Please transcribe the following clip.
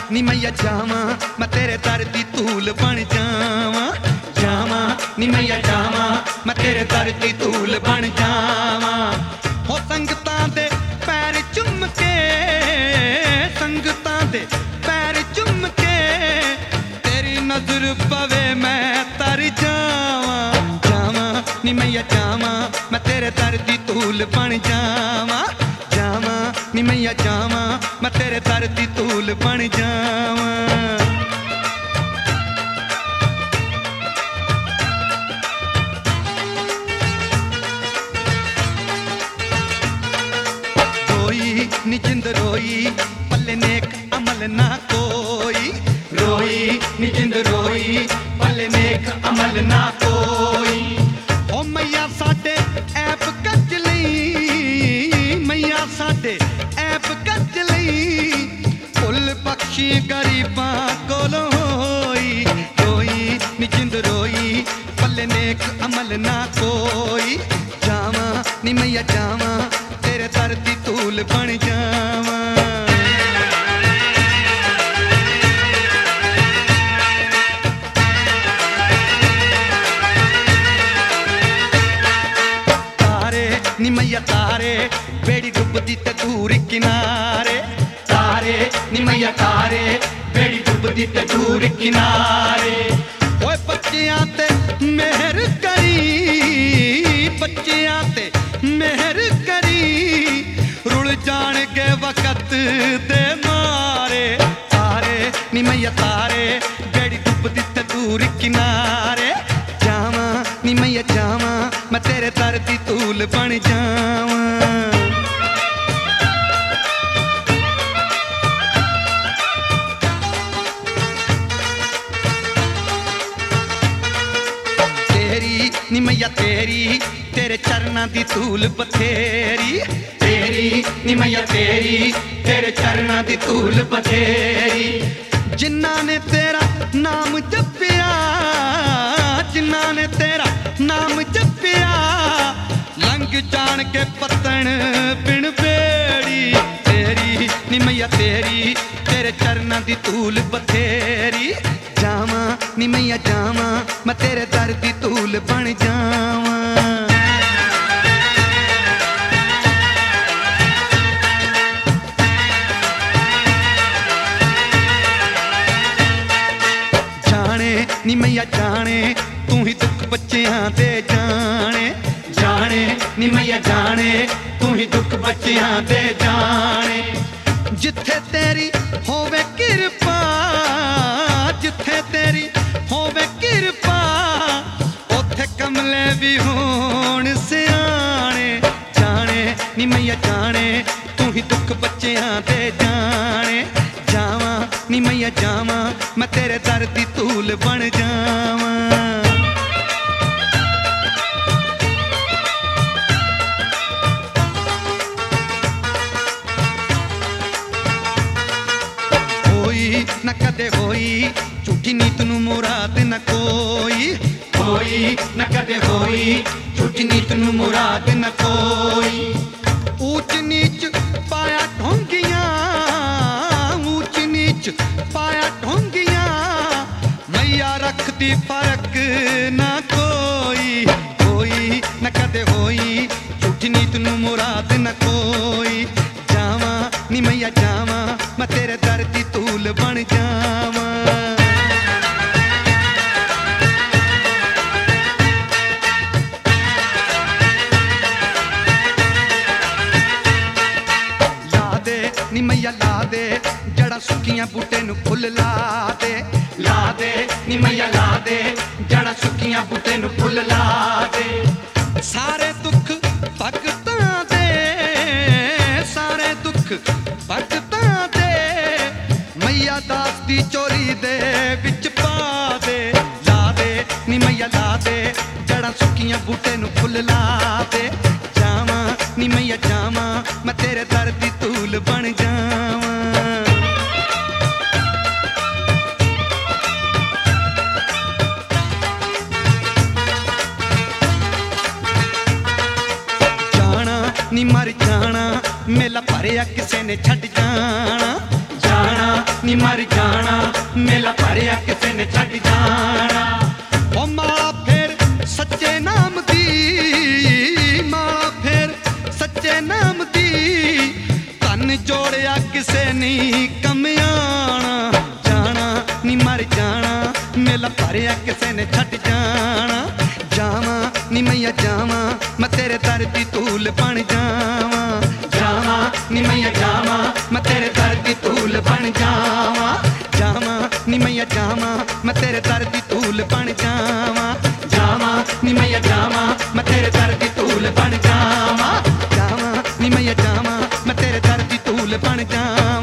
नी मैया जावा मैं तेरे दर दी धूल बन जावा, जावा नी मैया जावा मैं तेरे दर दी धूल बन जावा। हो संगतां दे पैर चुम के, संगतां दे पैर चुम के तेरी नजर पवे मैं तर जावा, जावा नी मैया जावा मैं तेरे दर दी धूल बन जावा, जावा नी मैया जावा मैं तेरे दर दी धूल बन जावा। रोई नी जिंद रोई पल्ले नेक अमल ना कोई, रोई नी जिंद रोई पल्ले नेक अमल ना कोई। ओ मैया साडे ऐप कच लई, मैया साडे ऐप कच लई फुल बख्शी गरीबां कोलों होई, रोई नी जिंद रोई पल्ले नेक अमल ना कोई। जावा नी मैया जावा तेरे दर दी धूल बन जावा। तारे नी मैया तारे बेड़ी डुबदी ते दूर किनारे, तारे नी मैया तारे बेड़ी डुबदी ते दूर किनारे। ओए बच्चियां ते मेहर करी, बच्चियां ते मेहर करी रुल जान के वक़्त दे मारे। तारे नी मैया तारे बेड़ी डुबदी ते दूर किनारे, जावा नी मैया जावा मैं तेरे दर दी धूल बन जावा। तेरी नी मैया तेरी तेरे चरना दी धूल बथेरी, तेरी नी मैया तेरी तेरे चरना दी धूल बथेरी। जिन्ना ने तेरा नाम जपिया, जिन्ना ने तेरा नाम जपिया लंघ जान के पतन बिन बेड़ी। तेरी नी मैया तेरी तेरे चरना दी धूल बथेरी, जावा नी मैया जावा मैं तेरे दर दी धूल बन जावा। जाने नी मैया जाने तू ही दुख बच्चियां दे जाने, जाने नी मैया जाने तू ही दुख बच्चियां दे जाने। जिथे तेरी होवे किरपा, जिथे तेरी होवे किरपा ओथे कमले भी होण सियाने। जाने नी मैया जाने तू ही दुख बच्चियां दे जाने, जावा नी मैया जावा मैं तेरे दर दी धूल बन जावा। होई न कदे होई झूठी नीत नू मुराद न कोई, होई न कदे होई झूठी नीत नू मुराद न कोई। ऊंच नीच पाया ढोंगियां, ऊंच नीच पाया ढोंगियां मैया रखदी फर्क ना कोई, होई न कदे होई झूठी नीत नू मुराद न कोई। जावा नी मैया जावा मैं तेरे दर दी धूल बन जावा। ला दे नी मैया ला दे जड़ा सुखियां बूटे नू फुल ला दे, ला दे नी मैया ला दे जड़ा सुखियां बूटे नू फुल ला दे। सारे दुख भगतां दे, सारे दुख भगतां दे मैया दास दी चोरी दे विच पा दे। ला दे नी मैया ला दे जड़ा सुखियां बूटे नू फुल ला दे, जावा नी मैया जावा मैं तेरे दर दी धूल बन जावा। जाना नी मर जाना मेला भरिया किसे ने छड़ जाना, जाना नी ਨੀ ਮਰ ਜਾਣਾ ਮੇਲਾ ਭਰਿਆ ਕਿਸੇ ਨੇ ਛੱਡ ਜਾਣਾ ਓ ਮਾਲਾ ਫੇਰ ਸੱਚੇ ਨਾਮ ਦੀ ਮਾਲਾ ਫੇਰ ਸੱਚੇ ਨਾਮ ਦੀ ਧਨ ਜੋੜਿਆ ਕਿਸੇ ਨਹੀਂ ਕੰਮ ਆਣਾ ਜਾਣਾ ਨੀ ਮਰ ਜਾਣਾ ਮੇਲਾ ਭਰਿਆ ਕਿਸੇ ਨੇ ਛੱਡ ਜਾਣਾ ਜਾਵਾਂ ਨੀ ਮਈਆ ਜਾਵਾਂ ਮੈਂ ਤੇਰੇ ਦਰ ਦੀ ਧੂਲ ਬਣ ਜਾਵਾਂ ਜਾਵਾਂ ਨੀ ਮਈਆ ਜਾਵਾਂ ਮੈਂ ਤੇਰੇ ਦਰ ਦੀ ਧੂਲ ਬਣ ਜਾਵਾਂ ਜਾਵਾਂ ਨੀ ਮਈਆ ਜਾਵਾਂ ਮੈਂ ਤੇਰੇ ਦਰ ਦੀ ਧੂਲ ਬਣ ਜਾਵਾਂ ਜਾਵਾਂ ਨੀ ਮਈਆ ਜਾਵਾਂ ਮੈਂ ਤੇਰੇ ਦਰ ਦੀ ਧੂਲ ਬਣ ਜਾਵਾਂ ਜਾਵਾਂ ਨੀ ਮਈਆ ਜਾਵਾਂ ਮੈਂ ਤੇਰੇ ਦਰ ਦੀ ਧੂਲ ਬਣ ਜਾਵਾਂ